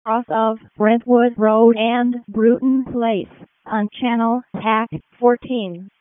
cross of Brentwood Road and Bruton Place on Channel TAC 14.